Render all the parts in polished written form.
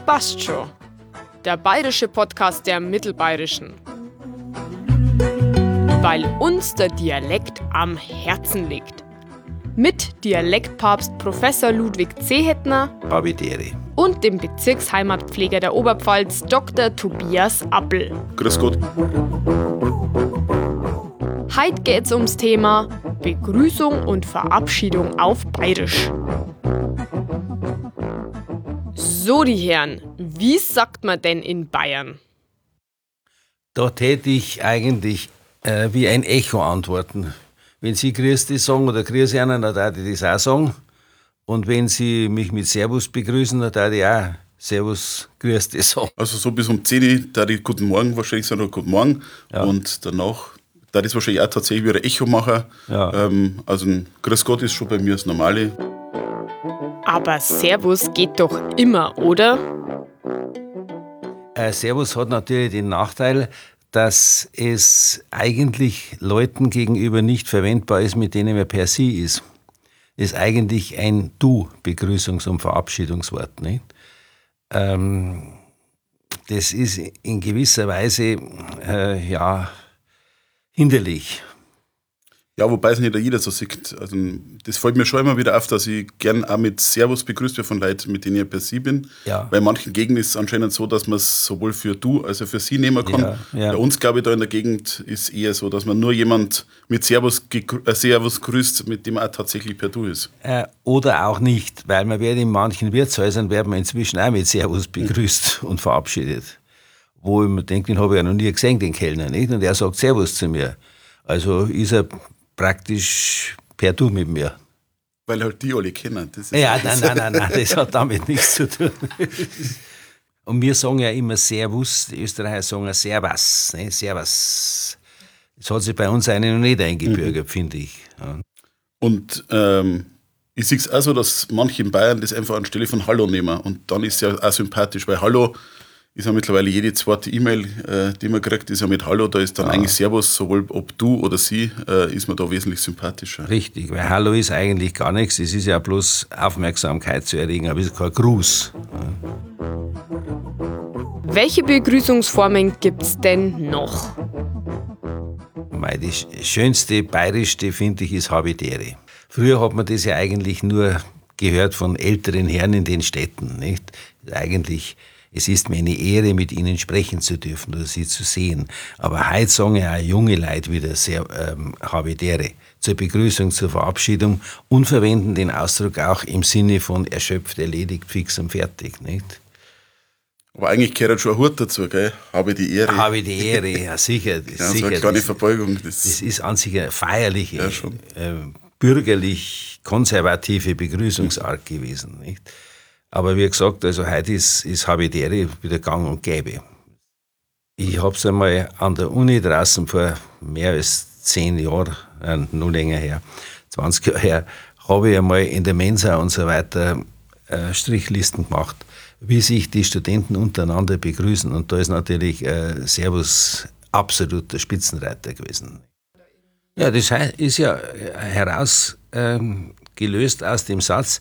Passt schon. Der bayerische Podcast der Mittelbayerischen. Weil uns der Dialekt am Herzen liegt. Mit Dialektpapst Professor Ludwig Zehetner Habitäre. und dem Bezirksheimatpfleger der Oberpfalz Dr. Tobias Appel. Grüß Gott. Heute geht's ums Thema Begrüßung und Verabschiedung auf Bayerisch. So, die Herren, wie sagt man denn in Bayern? Da täte ich eigentlich wie ein Echo antworten. Wenn Sie Grüß dich sagen oder Grüß einen, dann würde ich das auch sagen. Und wenn Sie mich mit Servus begrüßen, dann würde ich auch Servus, Grüß dich sagen. Also so bis um 10 Uhr, da ich Guten Morgen wahrscheinlich sagen, Guten Morgen. Ja. Und danach, da das wahrscheinlich auch tatsächlich wieder ein Echo machen. Ja. Also ein Grüß Gott ist schon bei mir das Normale. Aber Servus geht doch immer, oder? Servus hat natürlich den Nachteil, dass es eigentlich Leuten gegenüber nicht verwendbar ist, mit denen man per Sie ist. Das ist eigentlich ein Du-Begrüßungs- und Verabschiedungswort. Nicht? Das ist in gewisser Weise hinderlich. Ja, wobei es nicht jeder so sieht. Also das fällt mir schon immer wieder auf, dass ich gern auch mit Servus begrüßt werde von Leuten, mit denen ich per Sie bin. Ja. Bei manchen Gegenden ist es anscheinend so, dass man es sowohl für Du als auch für Sie nehmen kann. Ja, ja. Bei uns, glaube ich, da in der Gegend ist eher so, dass man nur jemand mit Servus grüßt, mit dem man auch tatsächlich per Du ist. Oder auch nicht, weil man wird in manchen Wirtshäusern werden wir inzwischen auch mit Servus begrüßt und verabschiedet. Wo ich mir denke, den habe ich ja noch nie gesehen, den Kellner, nicht? Und er sagt Servus zu mir. Also ist er praktisch per Du mit mir. Weil halt die alle kennen. Das ist Ja, nein, das hat damit nichts zu tun. Und wir sagen ja immer Servus, die Österreicher sagen ja Servus, ne? Servus. Das hat sich bei uns eigentlich noch nicht eingebürgert, finde ich. Ja. Und ich sehe es auch so, dass manche in Bayern das einfach anstelle von Hallo nehmen. Und dann ist es ja auch sympathisch, weil Hallo ist ja mittlerweile jede zweite E-Mail, die man kriegt, ist ja mit Hallo. Da ist dann eigentlich Servus, sowohl ob du oder sie, ist man da wesentlich sympathischer. Richtig, weil Hallo ist eigentlich gar nichts. Es ist ja bloß Aufmerksamkeit zu erregen, aber es ist kein Gruß. Welche Begrüßungsformen gibt's denn noch? Die schönste, bayerischste, finde ich, ist Habitäre. Früher hat man das ja eigentlich nur gehört von älteren Herren in den Städten. Nicht? Eigentlich, es ist mir eine Ehre, mit ihnen sprechen zu dürfen oder sie zu sehen. Aber heute sagen ja auch junge Leute wieder sehr Habitäre zur Begrüßung, zur Verabschiedung und verwenden den Ausdruck auch im Sinne von erschöpft, erledigt, fix und fertig. Nicht? Aber eigentlich gehört schon ein Hut dazu, gell? Habe die Ehre. Habe die Ehre, ja sicher. Ja, sicher so eine kleine Verbeugung. Das ist an sich eine feierliche, Ja, schon. bürgerlich-konservative Begrüßungsart gewesen. Nicht? Aber wie gesagt, also heute ist Habitäre wieder gang und gäbe. Ich habe es einmal an der Uni draußen vor mehr als 10 Jahren, noch länger her, 20 Jahre her, habe ich einmal in der Mensa und so weiter Strichlisten gemacht, wie sich die Studenten untereinander begrüßen. Und da ist natürlich Servus absolut der Spitzenreiter gewesen. Ja, das ist ja herausgelöst aus dem Satz,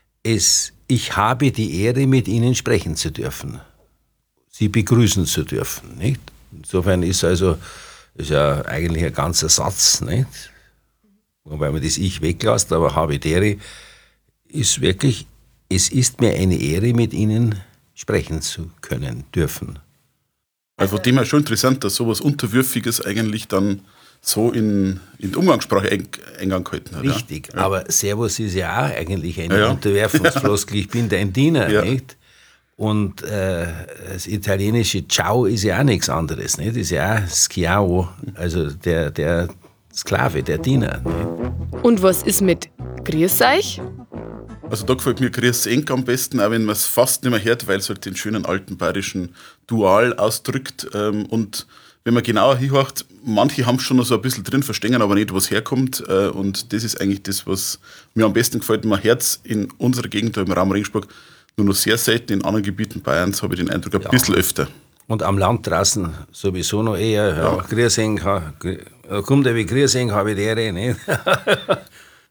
ich habe die Ehre, mit Ihnen sprechen zu dürfen. Sie begrüßen zu dürfen. Nicht? Insofern ist ja eigentlich ein ganzer Satz, nicht? Wobei man das Ich weglässt, aber Habitäre ist wirklich, es ist mir eine Ehre, mit Ihnen sprechen zu können, dürfen. Also von dem her schon interessant, dass sowas Unterwürfiges eigentlich dann so in die Umgangssprache Eingang gehalten hat. Richtig, ja. aber Servus ist ja auch eigentlich eine Ja. Unterwerfungsfloskel, ich bin dein Diener, Ja. nicht? Und das italienische Ciao ist ja auch nichts anderes, nicht? Das ist ja auch Schiavo, also der Sklave, der Diener. Nicht? Und was ist mit Grüß euch? Also da gefällt mir Grüß Enk am besten, auch wenn man es fast nicht mehr hört, weil es halt den schönen alten bayerischen Dual ausdrückt. Und wenn man genauer hinhört, manche haben es schon noch so ein bisschen drin, verstehen aber nicht, was herkommt. Und das ist eigentlich das, was mir am besten gefällt. Man hört es in unserer Gegend, im Raum Regensburg, nur noch sehr selten. In anderen Gebieten Bayerns habe ich den Eindruck, ein bisschen öfter. Und am Land draußen sowieso noch eher, Grüß Enk, kommt der wie Grüß Enk, habe ich die Ehre, nicht?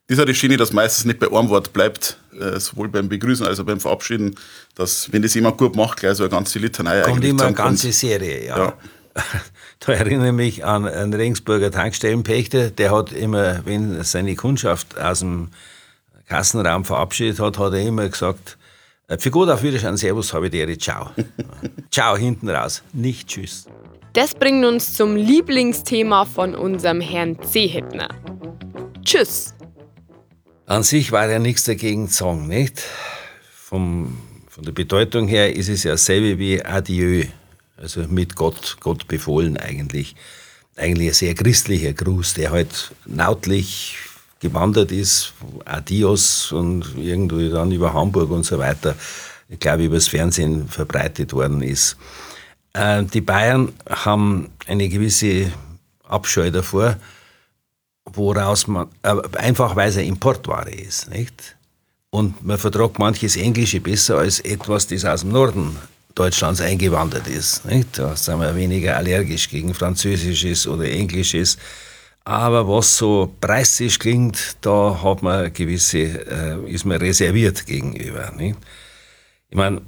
Das ist auch das Schöne, dass meistens nicht bei einem Wort bleibt, sowohl beim Begrüßen als auch beim Verabschieden, dass, wenn das jemand gut macht, gleich so eine ganze Litanei kommt eigentlich immer eine zusammenkommt. ganze Serie, ja. Da erinnere ich mich an einen Regensburger Tankstellenpächter, der hat immer, wenn seine Kundschaft aus dem Kassenraum verabschiedet hat, hat er immer gesagt, für gut auf Wiedersehen, Servus, habe ich die Ehre, ciao. Ciao hinten raus, nicht tschüss. Das bringt uns zum Lieblingsthema von unserem Herrn Zehetner. Tschüss. An sich war ja nichts dagegen zu sagen, nicht? Von der Bedeutung her ist es ja dasselbe wie Adieu, also mit Gott befohlen eigentlich. Eigentlich ein sehr christlicher Gruß, der halt lautlich gewandert ist, Adios und irgendwie dann über Hamburg und so weiter, ich glaube, übers Fernsehen verbreitet worden ist. Die Bayern haben eine gewisse Abscheu davor, woraus man, einfach weil es eine Importware ist, nicht? Und man vertragt manches Englische besser als etwas, das aus dem Norden Deutschlands eingewandert ist, nicht? Da sind wir weniger allergisch gegen Französisches oder Englisches. Aber was so preisig klingt, da hat man gewisse, ist man reserviert gegenüber, nicht? Ich meine,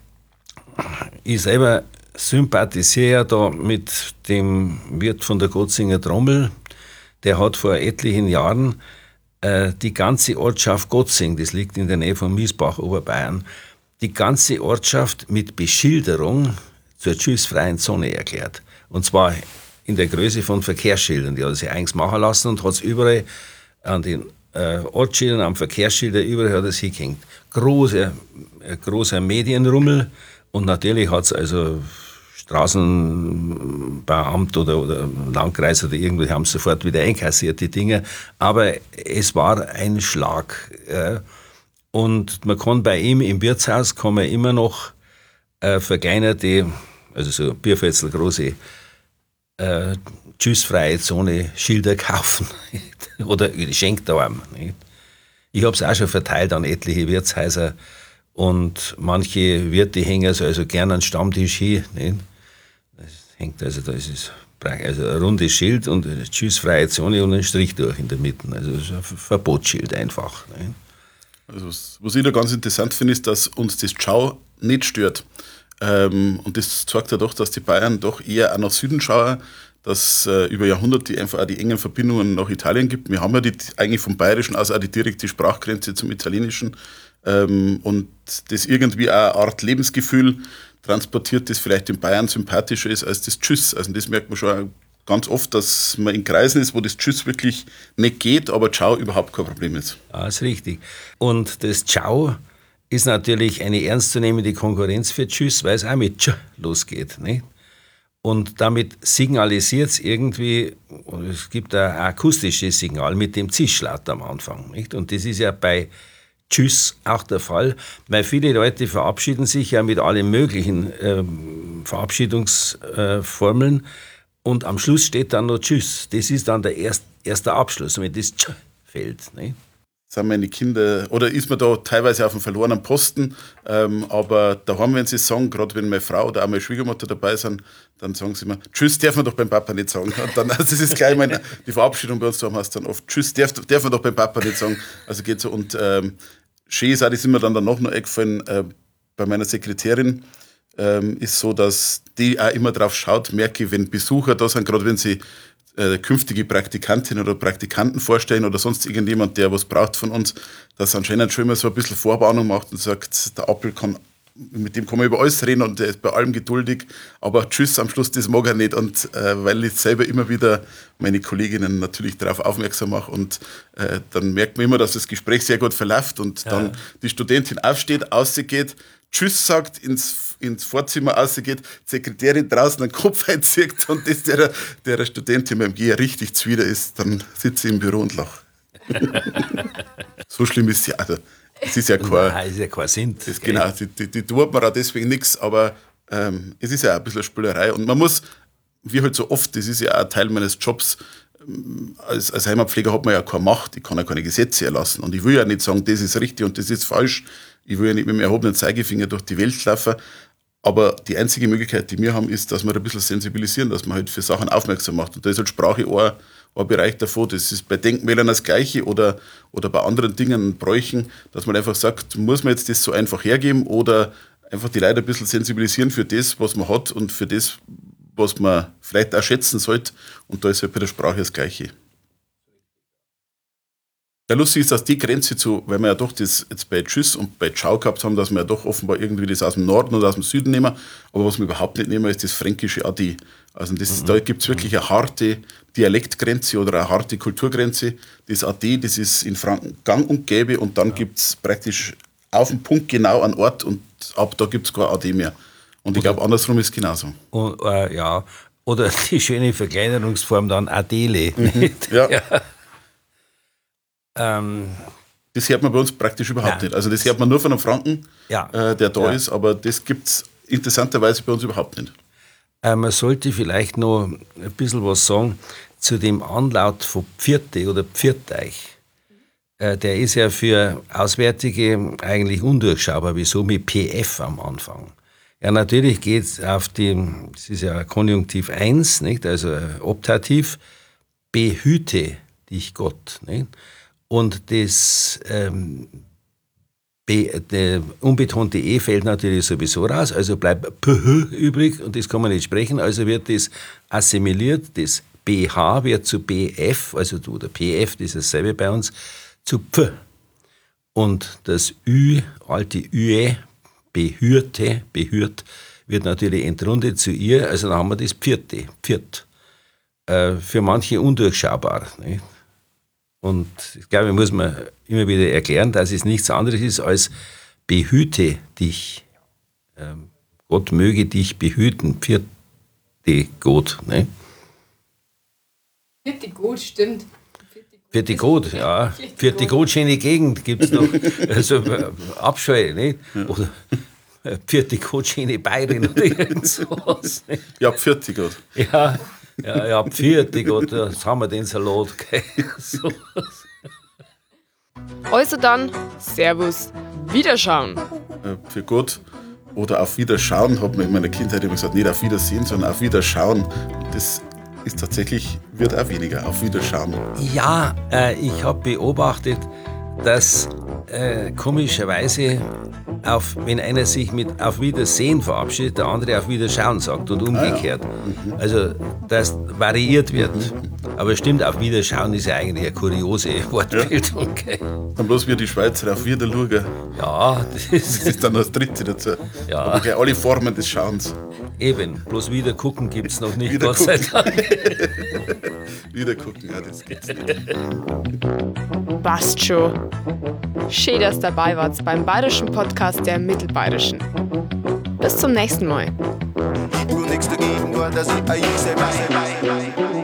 ich selber sympathisiere ja da mit dem Wirt von der Gotzinger Trommel. Der hat vor etlichen Jahren die ganze Ortschaft Gotzing, das liegt in der Nähe von Miesbach, Oberbayern, die ganze Ortschaft mit Beschilderung zur tschüssfreien Zone erklärt. Und zwar in der Größe von Verkehrsschildern. Die hat er sich eigens machen lassen und hat es überall an den Ortsschildern, am Verkehrsschilder, überall hat er es hingehängt. Großer Medienrummel und natürlich hat es also Straßenbauamt oder Landkreis oder irgendwie haben sofort wieder einkassiert, die Dinge. Aber es war ein Schlag. Und man kann bei ihm im Wirtshaus kann man immer noch verkleinerte, also so Bierfetzel große tschüssfreie Zone Schilder kaufen oder geschenkt haben. Ich habe es auch schon verteilt an etliche Wirtshäuser und manche Wirte hängen also gerne an den Stammtisch hin. Nicht? Das hängt also, da ist es also ein rundes Schild und eine tschüssfreie Zone und ein Strich durch in der Mitte. Also das ist ein Verbotsschild einfach. Nicht? Also was ich da ganz interessant finde, ist, dass uns das Ciao nicht stört. Und das zeigt ja doch, dass die Bayern doch eher auch nach Süden schauen, dass über Jahrhunderte einfach auch die engen Verbindungen nach Italien gibt. Wir haben ja eigentlich vom Bayerischen aus auch die direkte Sprachgrenze zum Italienischen. Und das irgendwie auch eine Art Lebensgefühl transportiert, das vielleicht in Bayern sympathischer ist als das Tschüss. Also das merkt man schon ganz oft, dass man in Kreisen ist, wo das Tschüss wirklich nicht geht, aber Ciao überhaupt kein Problem ist. Ja, ist richtig. Und das Ciao ist natürlich eine ernstzunehmende Konkurrenz für Tschüss, weil es auch mit Tsch losgeht. Nicht? Und damit signalisiert es irgendwie, und es gibt ein akustisches Signal mit dem Zischlaut am Anfang. Nicht? Und das ist ja bei Tschüss auch der Fall, weil viele Leute verabschieden sich ja mit allen möglichen Verabschiedungsformeln und am Schluss steht dann noch Tschüss. Das ist dann der erste Abschluss, wenn das Tsch fällt. Nicht? Sind meine Kinder, oder ist man da teilweise auf einem verlorenen Posten, aber daheim, wenn sie es sagen, gerade wenn meine Frau oder auch meine Schwiegermutter dabei sind, dann sagen sie immer, Tschüss darf man doch beim Papa nicht sagen. Und dann, also das ist gleich die Verabschiedung bei uns daheim heißt dann oft, Tschüss darf man doch beim Papa nicht sagen. Also geht so. Und schön ist auch, das ist mir dann danach noch eingefallen, bei meiner Sekretärin, ist so, dass die auch immer drauf schaut, merke ich, wenn Besucher da sind, gerade wenn sie künftige Praktikantin oder Praktikanten vorstellen oder sonst irgendjemand, der was braucht von uns, dass anscheinend schon immer so ein bisschen Vorwarnung macht und sagt, der Appel mit dem kann man über alles reden und der ist bei allem geduldig, aber Tschüss am Schluss, das mag er nicht. Und weil ich selber immer wieder meine Kolleginnen natürlich darauf aufmerksam mache und dann merkt man immer, dass das Gespräch sehr gut verläuft und dann die Studentin aufsteht, rausgeht, Tschüss sagt, ins Vorzimmer rausgeht, die Sekretärin draußen den Kopf einzieht und das der Studentin beim Gehen richtig zuwider ist, dann sitze ich im Büro und lache. So schlimm ist sie auch. Es ist ja kein Sinn. Genau, die tut mir auch deswegen nichts, aber es ist ja auch ein bisschen eine Spülerei. Und man muss, wie halt so oft, das ist ja auch ein Teil meines Jobs, als Heimatpfleger hat man ja keine Macht, ich kann ja keine Gesetze erlassen. Und ich will ja nicht sagen, das ist richtig und das ist falsch. Ich will ja nicht mit dem erhobenen Zeigefinger durch die Welt laufen. Aber die einzige Möglichkeit, die wir haben, ist, dass wir ein bisschen sensibilisieren, dass man halt für Sachen aufmerksam macht. Und da ist halt Sprache ein Bereich davon. Das ist bei Denkmälern das Gleiche oder bei anderen Dingen, Bräuchen, dass man einfach sagt, muss man jetzt das so einfach hergeben oder einfach die Leute ein bisschen sensibilisieren für das, was man hat und für das, was man vielleicht auch schätzen sollte. Und da ist halt bei der Sprache das Gleiche. Ja, lustig ist, dass die Grenze weil wir ja doch das jetzt bei Tschüss und bei Ciao gehabt haben, dass wir ja doch offenbar irgendwie das aus dem Norden oder aus dem Süden nehmen. Aber was wir überhaupt nicht nehmen, ist das fränkische Adi. Also da gibt es wirklich eine harte Dialektgrenze oder eine harte Kulturgrenze. Das Adi, das ist in Franken gang und gäbe und dann gibt es praktisch auf den Punkt genau einen Ort und ab da gibt es kein Adi mehr. Und ich glaube, andersrum ist es genauso. Und, oder die schöne Verkleinerungsform dann Adele. Ja. Das hört man bei uns praktisch überhaupt nicht. Also das hört man nur von einem Franken, der da ist, aber das gibt es interessanterweise bei uns überhaupt nicht. Man sollte vielleicht noch ein bisschen was sagen zu dem Anlaut von Pfirte oder Pfirteich. Der ist ja für Auswärtige eigentlich undurchschaubar. Wieso mit PF am Anfang? Ja, natürlich geht es auf das ist ja Konjunktiv 1, nicht? Also Optativ, behüte dich Gott. Nicht? Und das unbetonte E fällt natürlich sowieso raus, also bleibt PH übrig und das kann man nicht sprechen, also wird das assimiliert, das BH wird zu BF, also oder PF, das ist dasselbe bei uns, zu Pf. Und das Ü, alte Üe, behürt, wird natürlich entrundet zu ihr, also dann haben wir das Pfirt. Für manche undurchschaubar. Nicht? Und ich glaube, muss man immer wieder erklären, dass es nichts anderes ist als behüte dich. Gott möge dich behüten. Pfiat Gott. Ne? Pfiat Gott, stimmt. Pfiat Gott, ja. Pfiat Gott, schöne Gegend gibt es noch. Also Abscheu, nicht? Oder Pfiat Gott, schöne Bayern oder irgend sowas. Nicht? Ja, Pfiat Gott. Ja, Pfiat Gott, jetzt haben wir den Salat. So. Also dann, Servus, Wiederschauen. Für Gott oder auf Wiederschauen, hat man in meiner Kindheit immer gesagt, nicht auf Wiedersehen, sondern auf Wiederschauen. Das ist tatsächlich, wird auch weniger, auf Wiederschauen. Ja, ich habe beobachtet, dass komischerweise, wenn einer sich mit auf Wiedersehen verabschiedet, der andere auf Wiederschauen sagt und umgekehrt. Also, dass variiert wird. Aber stimmt, auf Wiederschauen ist ja eigentlich eine kuriose Wortbildung. Okay. Dann bloß wie die Schweizer auf Wiederschauen. Ja, das ist dann das Dritte dazu. Ja. Aber gleich alle Formen des Schauens. Eben, bloß wieder gucken gibt es noch nicht, Gott sei Dank. Wieder gucken, ja, das gibt's nicht. Passt schon. Schön, dass dabei wart beim bayerischen Podcast der Mittelbayerischen. Bis zum nächsten Mal. Ich tu nix dagegen, nur dass ich ein Jüse weiß.